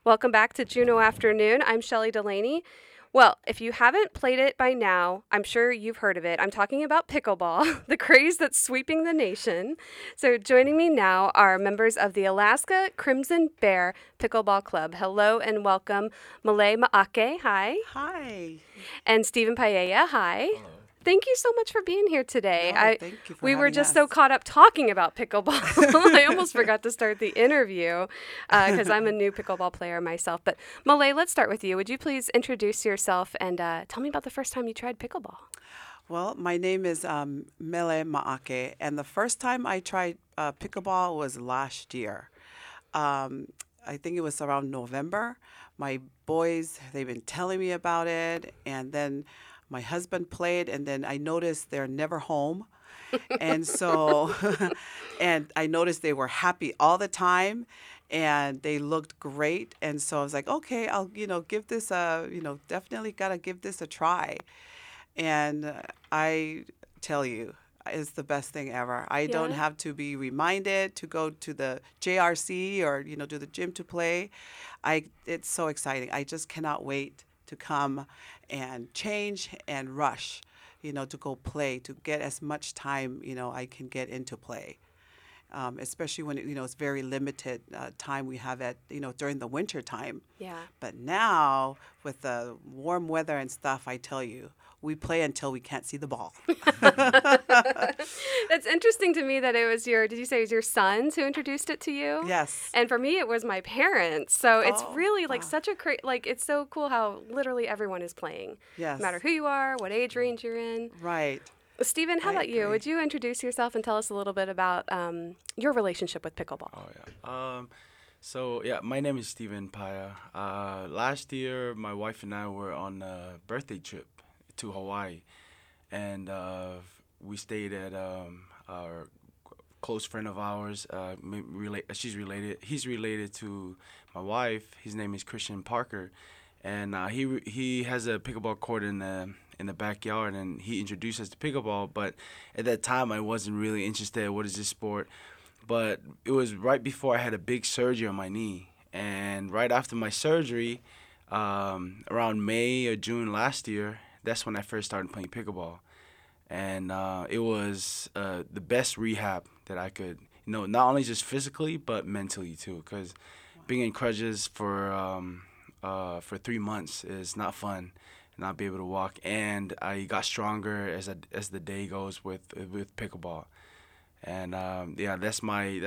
Welcome back to Juno Afternoon. I'm Shelley Delaney. Well, if you haven't played it by now, I'm sure you've heard of it. I'm talking about pickleball, the craze that's sweeping the nation. So joining me now are members of the Alaska Crimson Bear Pickleball Club. Hello and welcome, Malay Maake, hi. Hi. And Stephen Paella, hi. Hello. Thank you so much for being here today. No, thank you for we were having just us. so caught up talking about pickleball. I almost forgot to start the interview because I'm a new pickleball player myself. But Malay, let's start with you. Would you please introduce yourself and tell me about the first time you tried pickleball? Well, my name is Mele Maake, and the first time I tried pickleball was last year. I think it was around November. My boys, they've been telling me about it, and then my husband played, and then I noticed they're never home. And so, and I noticed they were happy all the time and they looked great. And so I was like, okay, I'll, give this definitely got to give this a try. And I tell you, it's the best thing ever. I don't Yeah. have to be reminded to go to the JRC or, to the gym to play. It's so exciting. I just cannot wait to come and change and rush, to go play, to get as much time, I can get into play. Especially when, it's very limited time we have during the winter time. Yeah. But now with the warm weather and stuff, I tell you, we play until we can't see the ball. That's interesting to me that it was did you say it was your sons who introduced it to you? Yes. And for me, it was my parents. So it's Oh, really like wow. such a it's so cool how literally everyone is playing. Yes. No matter who you are, what age range you're in. Right. Stephen, how I about you? agree. Would you introduce yourself and tell us a little bit about your relationship with pickleball? Oh yeah. My name is Stephen Paya. Last year, my wife and I were on a birthday trip to Hawaii, and we stayed at our close friend of ours. He's related to my wife. His name is Christian Parker, and he has a pickleball court in the backyard, and he introduced us to pickleball. But at that time, I wasn't really interested. What is this sport? But it was right before I had a big surgery on my knee, and right after my surgery, around May or June last year, that's when I first started playing pickleball, and it was the best rehab that I could, not only just physically but mentally too, because being in crutches for 3 months is not fun, not be able to walk, and I got stronger as the day goes with pickleball. And that's my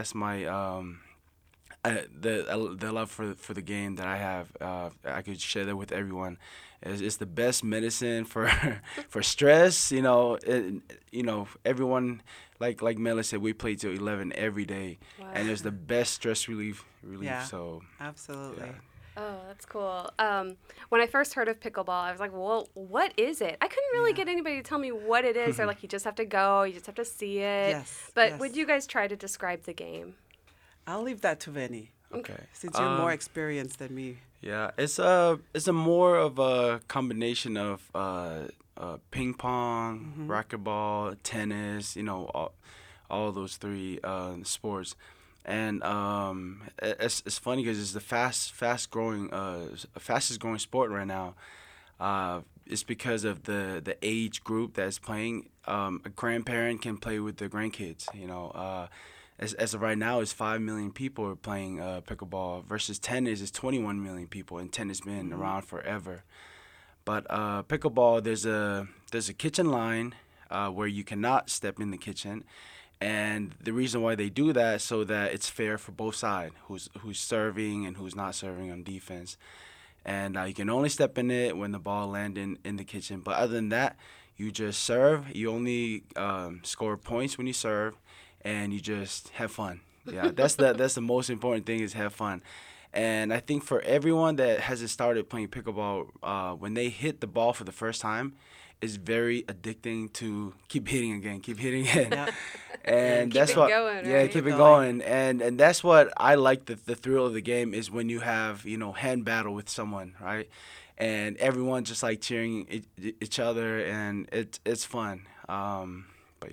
the love for the game that I have. I could share that with everyone. It's the best medicine for for stress. Everyone like Mela said, we play till 11 every day, Wow. and it's the best stress relief. Yeah. So Absolutely. Yeah. Oh, that's cool. When I first heard of pickleball, I was like, well, what is it? I couldn't really Yeah. get anybody to tell me what it is. They're like, you just have to go, you just have to see it. Yes, But yes. would you guys try to describe the game? I'll leave that to Vinny, okay. since you're more experienced than me. Yeah, it's a more of a combination of ping pong, racquetball, tennis, all those three sports, and it's funny because it's the fastest growing sport right now. It's because of the age group that's playing. A grandparent can play with their grandkids. As of right now, it's 5 million people are playing pickleball versus tennis is 21 million people, and tennis been around forever. But pickleball, there's a kitchen line where you cannot step in the kitchen, and the reason why they do that is so that it's fair for both sides, who's serving and who's not serving on defense. And you can only step in it when the ball lands in the kitchen. But other than that, you just serve. You only score points when you serve, and you just have fun. Yeah, that's the most important thing is have fun. And I think for everyone that hasn't started playing pickleball, when they hit the ball for the first time, it's very addicting to keep hitting again. Yeah. And Keep that's it what, going, yeah, right? keep it Keep going. And that's what I like the thrill of the game is when you have, hand battle with someone, right? And everyone just like cheering each other, and it's fun. But yeah.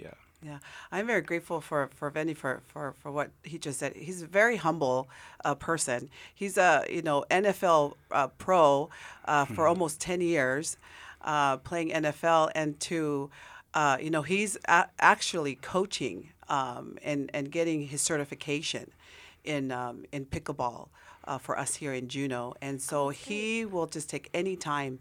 Yeah, I'm very grateful for Vinny for what he just said. He's a very humble person. He's a NFL pro for almost 10 years, playing NFL, and he's actually coaching and getting his certification in pickleball for us here in Juneau, and so he will just take any time.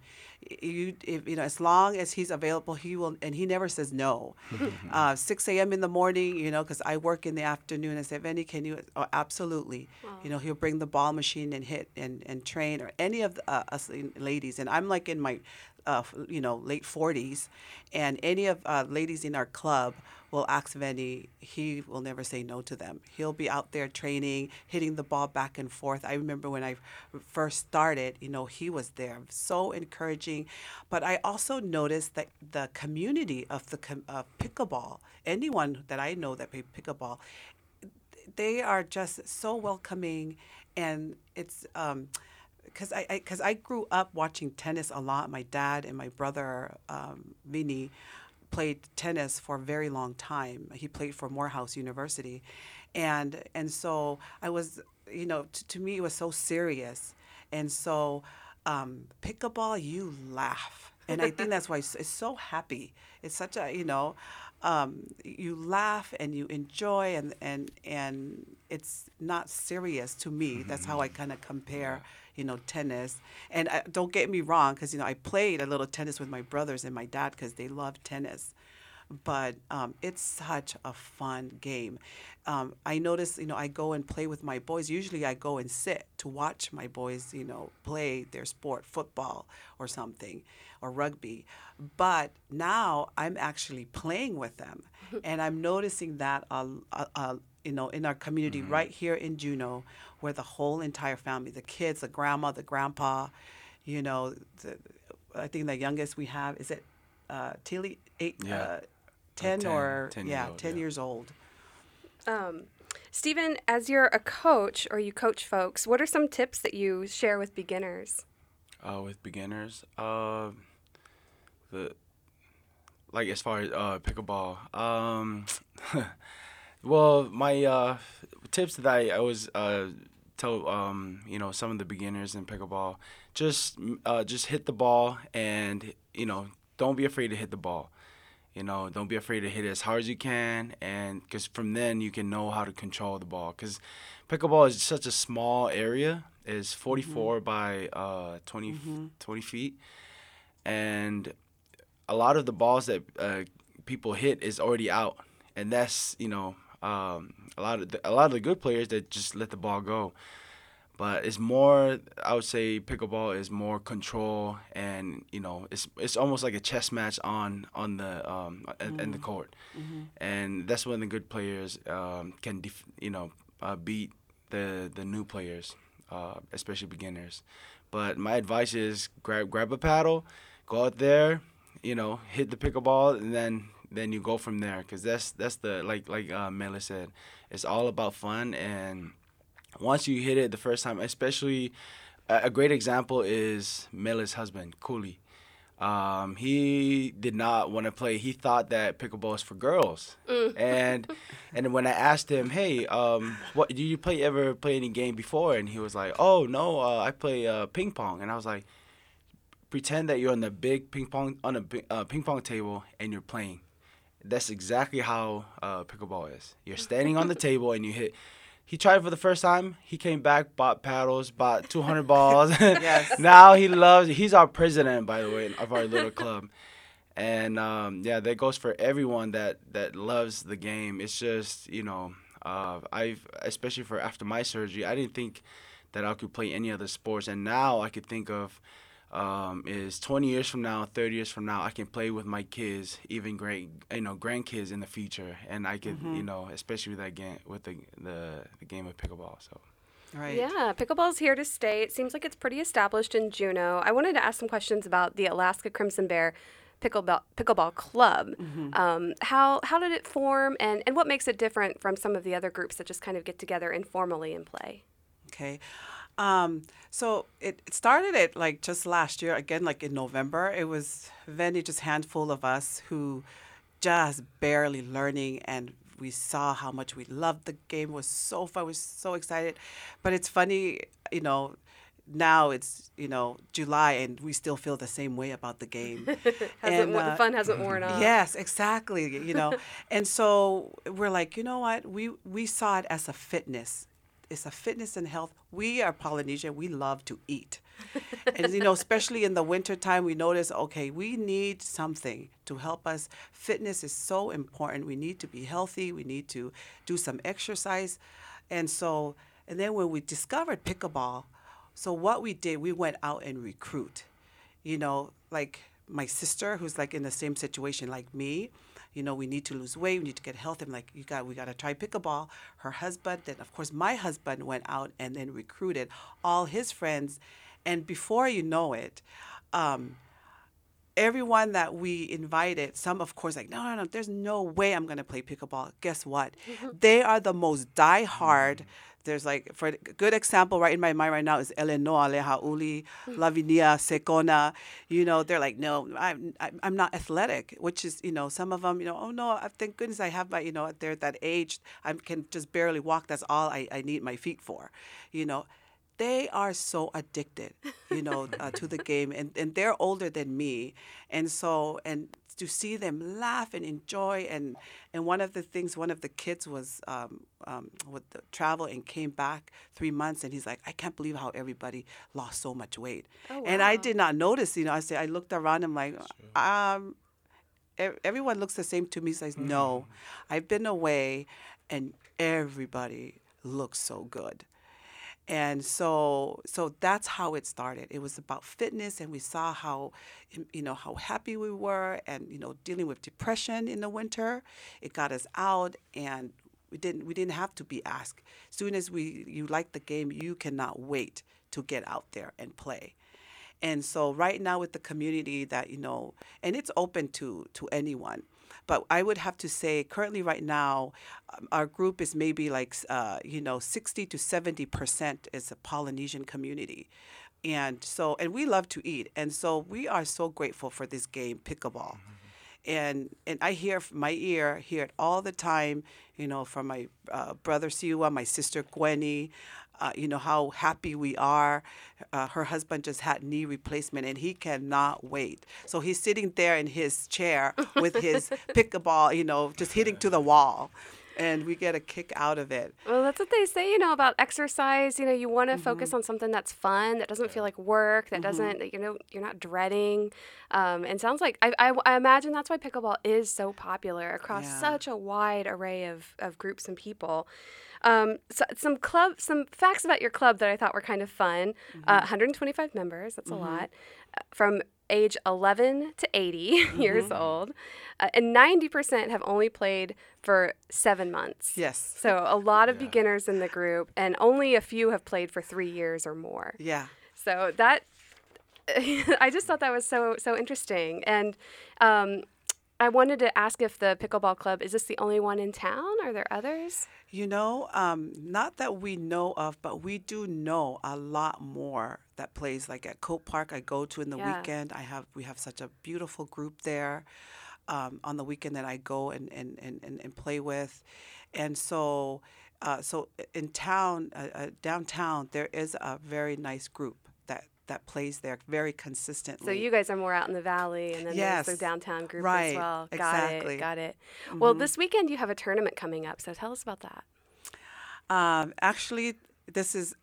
As long as he's available, he will, and he never says no. 6 a.m. in the morning, because I work in the afternoon. I say, Vinny, can you? Oh, absolutely. Wow. He'll bring the ball machine and hit and train, or any of us ladies. And I'm like in my, late 40s, and any of ladies in our club will ask Vinny. He will never say no to them. He'll be out there training, hitting the ball back and forth. I remember when I first started, he was there, so encouraging. But I also noticed that the community of pickleball, anyone that I know that play pickleball, they are just so welcoming, and it's because I grew up watching tennis a lot. My dad and my brother Vinny played tennis for a very long time. He played for Morehouse University, and so I was, to me it was so serious, and so pickleball, you laugh, and I think that's why it's so happy. It's such a you laugh and you enjoy, and it's not serious to me. That's how I kind of compare tennis. And don't get me wrong, because I played a little tennis with my brothers and my dad because they love tennis. But it's such a fun game. I notice, I go and play with my boys. Usually I go and sit to watch my boys, play their sport, football or something, or rugby. But now I'm actually playing with them. And I'm noticing that, in our community right here in Juneau, where the whole entire family, the kids, the grandma, the grandpa, I think the youngest we have, is it Tilly, 10 years old. Stephen, as you're a coach or you coach folks, what are some tips that you share with beginners? With beginners, as far as pickleball, well, my tips that I always tell some of the beginners in pickleball, just hit the ball, and don't be afraid to hit the ball. Don't be afraid to hit it as hard as you can, and because from then you can know how to control the ball. Because pickleball is such a small area. It's 44 by 20 feet, and a lot of the balls that people hit is already out, and that's a lot of the good players that just let the ball go. But it's more, I would say, pickleball is more control, and it's almost like a chess match on the in the court, and that's when the good players can beat the new players, especially beginners. But my advice is grab a paddle, go out there, hit the pickleball, and then you go from there, because that's the like Mela said, it's all about fun. And once you hit it the first time, especially a great example is Mela's husband, Cooley. He did not want to play. He thought that pickleball is for girls. And when I asked him, hey, what did you ever play any game before? And he was like, oh no, I play ping pong. And I was like, pretend that you're on the big ping pong table and you're playing. That's exactly how pickleball is. You're standing on the table and you hit. He tried for the first time. He came back, bought paddles, bought 200 balls. Yes. Now he's our president, by the way, of our little club. And that goes for everyone that loves the game. It's just, especially for after my surgery, I didn't think that I could play any other sports. And now I could think of is 20 years from now, 30 years from now, I can play with my kids, even grandkids in the future, and I could, especially with that game, with the game of pickleball. So. Right. Yeah, pickleball's here to stay. It seems like it's pretty established in Juneau. I wanted to ask some questions about the Alaska Crimson Bear Pickleball Club. How did it form, and what makes it different from some of the other groups that just kind of get together informally and play? Okay. So it started just last year, again, like in November. It was just handful of us who just barely learning, and we saw how much we loved the game. It was so fun. We were so excited. But it's funny, now it's, July, and we still feel the same way about the game. The fun hasn't worn off. Yes, exactly, And so we're like, you know what? We saw it as a fitness. It's a fitness and health. We are Polynesian. We love to eat. And, especially in the wintertime, we notice, okay, we need something to help us. Fitness is so important. We need to be healthy. We need to do some exercise. And then when we discovered pickleball, so what we did, we went out and recruit, like my sister, who's like in the same situation like me. We need to lose weight. We need to get healthy. I'm like, we got to try pickleball. Her husband, then of course my husband went out and then recruited all his friends. And before you know it, everyone that we invited, some of course like, no, there's no way I'm going to play pickleball. Guess what? They are the most diehard. There's like, for a good example right in my mind right now is Eleanor, Lehauli, Lavinia, Sekona. They're like, no, I'm not athletic, which is, some of them, oh no, thank goodness I have my, they're at that age, I can just barely walk. That's all I need my feet for, They are so addicted, to the game, and they're older than me, and to see them laugh and enjoy, and one of the kids was with the travel and came back 3 months, and he's like, I can't believe how everybody lost so much weight. Oh, wow. And I did not notice, I looked around, I'm like, everyone looks the same to me. So I said, no, I've been away, and everybody looks so good. And so that's how it started. It was about fitness, and we saw how happy we were, and dealing with depression in the winter. It got us out, and we didn't have to be asked. As soon as you like the game, you cannot wait to get out there and play. And so right now with the community that and it's open to anyone. But I would have to say currently right now, our group is maybe like, 60 to 70% is a Polynesian community. And we love to eat. And so we are so grateful for this game, pickleball. And I hear it all the time, from my brother Siwa, my sister Gwenny, how happy we are. Her husband just had knee replacement, and he cannot wait. So he's sitting there in his chair with his pickleball, just hitting to the wall. And we get a kick out of it. Well, that's what they say, about exercise. You want to focus on something that's fun, that doesn't feel like work, that doesn't, you're not dreading. And sounds like, I imagine that's why pickleball is so popular across such a wide array of groups and people. So some facts about your club that I thought were kind of fun. 125 members, that's a lot. From age 11 to 80 years old. And 90% have only played for 7 months. Yes. So a lot of beginners in the group, and only a few have played for 3 years or more. Yeah. So that, I just thought that was so interesting. And I wanted to ask if the pickleball club, is this the only one in town? Are there others? Not that we know of, but we do know a lot more that plays like at Cope Park I go to in the weekend. We have such a beautiful group there on the weekend that I go and play with. And so in town, downtown, there is a very nice group that plays there very consistently. So you guys are more out in the valley, and then there's the downtown group as well. Exactly. Got it. Well, this weekend you have a tournament coming up, so tell us about that. Actually, this is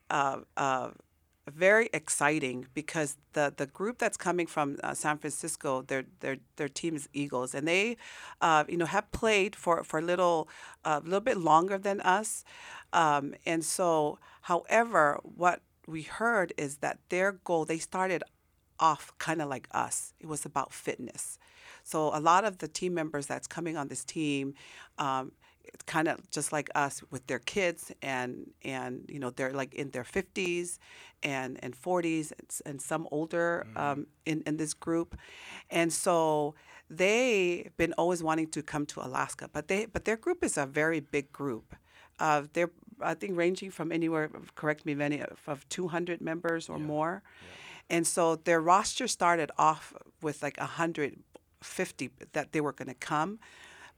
very exciting because the group that's coming from San Francisco, their team is Eagles, and they have played for a little bit longer than us, and so however what we heard is that their goal, they started off kind of like us. It was about fitness. So a lot of the team members that's coming on this team, it's kind of just like us with their kids, and they're like in their 50s and 40s and some older in this group. And so they've been always wanting to come to Alaska, but their group is a very big group. They're, I think, ranging from anywhere, correct me, Benny, of 200 members or more. Yeah. And so their roster started off with like 150 that they were going to come.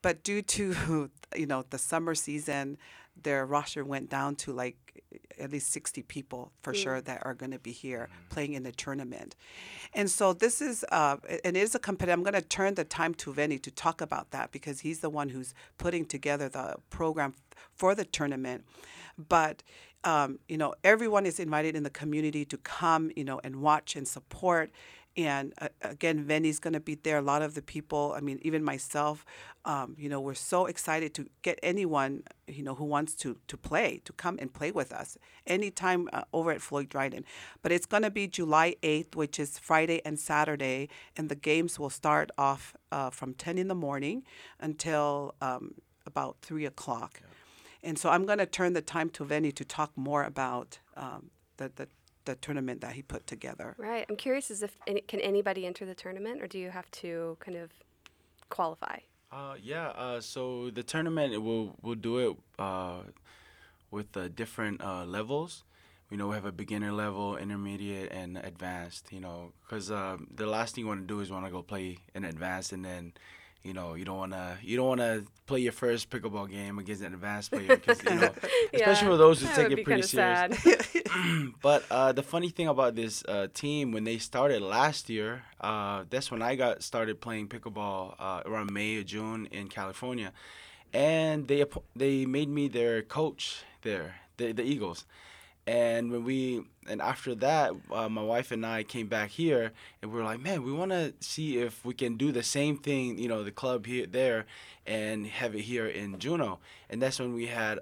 but due to the summer season, their roster went down to like at least 60 people for sure that are going to be here playing in the tournament. And so this is, and it is a competitive. I'm going to turn the time to Vinny to talk about that because he's the one who's putting together the program for the tournament. But, everyone is invited in the community to come, and watch and support. And again, Vinny's going to be there. A lot of the people, I mean, even myself, we're so excited to get anyone, who wants to play, to come and play with us anytime over at Floyd Dryden. But it's going to be July 8th, which is Friday and Saturday. And the games will start off from 10 in the morning until about 3 o'clock. Yeah. And so I'm going to turn the time to Vinny to talk more about the tournament that he put together. Right. I'm curious can anybody enter the tournament, or do you have to kind of qualify? So the tournament, we'll do it with different levels. We have a beginner level, intermediate, and advanced, because the last thing you want to do is want to go play an advanced and then you don't want to play your first pickleball game against an advanced player because especially for those who take it pretty serious. But the funny thing about this team, when they started last year, that's when I got started playing pickleball around May or June in California, and they made me their coach there, the Eagles. And after that, my wife and I came back here, and we were like, man, we want to see if we can do the same thing, the club there, and have it here in Juneau. And that's when we had,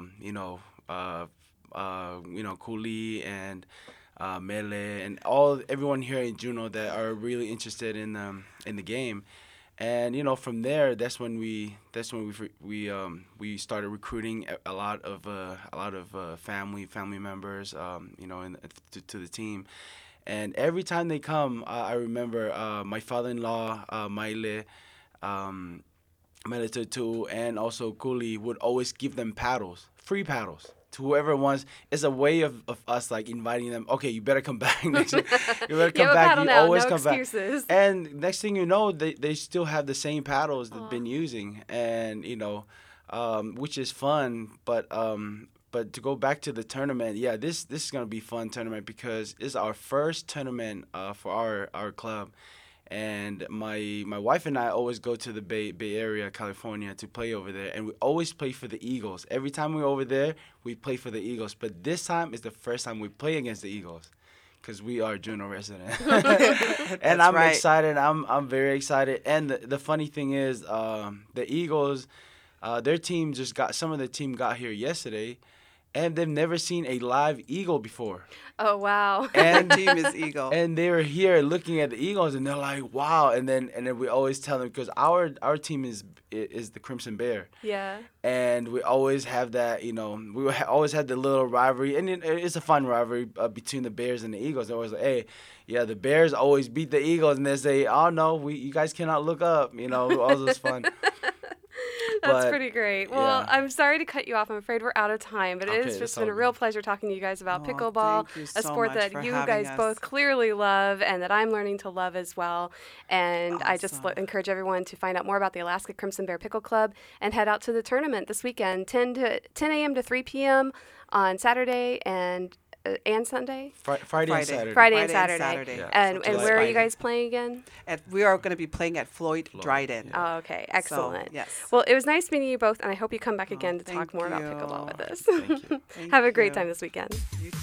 Cooley and Mele and everyone here in Juneau that are really interested in the game. And from there, that's when we started recruiting a lot of family members, to the team. And every time they come, I remember my father-in-law, Maile Tutu, and also Cooley would always give them paddles, free paddles, to whoever wants. It's a way of us like inviting them. Okay, you better come back next year. You better come back. You always come excuses. Back. And next thing you know, they still have the same paddles they've been using, and which is fun. But to go back to the tournament, this is gonna be a fun tournament because it's our first tournament for our club. And my wife and I always go to the Bay Area, California, to play over there. And we always play for the Eagles. Every time we're over there, we play for the Eagles. But this time is the first time we play against the Eagles because we are Juneau residents. And I'm excited. I'm very excited. And the funny thing is the Eagles, some of the team got here yesterday. And they've never seen a live eagle before. Oh, wow. And the team is eagle. And they were here looking at the Eagles, and they're like, wow. And then we always tell them, because our team is the Crimson Bear. Yeah. And we always have that, we always had the little rivalry. And it's a fun rivalry between the Bears and the Eagles. They're always like, hey, the Bears always beat the Eagles. And they say, oh, no, you guys cannot look up. All this fun. That's pretty great. Well, I'm sorry to cut you off. I'm afraid we're out of time, but it has just been a real pleasure talking to you guys about pickleball, a sport that you guys both clearly love and that I'm learning to love as well. And awesome. I just encourage everyone to find out more about the Alaska Crimson Bear Pickle Club and head out to the tournament this weekend, 10 a.m. to 3 p.m. on Saturday and Sunday? Friday and Saturday. Friday and Saturday. Yeah. And where are you guys playing again? We are going to be playing at Floyd Dryden. Oh, okay. Excellent. So, yes. Well, it was nice meeting you both, and I hope you come back again to talk more about pickleball with us. Thank you. Have a great time this weekend. You too.